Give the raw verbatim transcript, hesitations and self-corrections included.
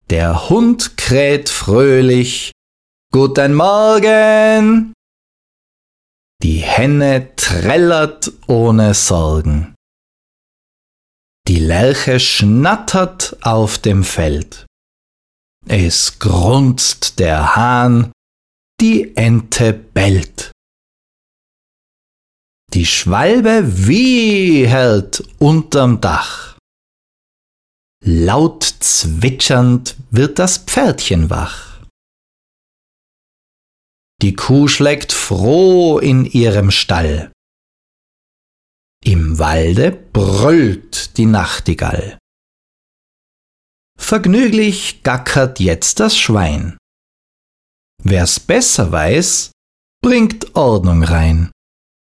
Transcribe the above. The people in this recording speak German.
Der Hund kräht fröhlich, Guten Morgen! Die Henne trällert ohne Sorgen. Die Lerche schnattert auf dem Feld. Es grunzt der Hahn, die Ente bellt. Die Schwalbe wiehert unterm Dach. Laut zwitschernd wird das Pferdchen wach. Die Kuh schlägt froh in ihrem Stall. Im Walde brüllt die Nachtigall. Vergnüglich gackert jetzt das Schwein. Wer's besser weiß, bringt Ordnung rein.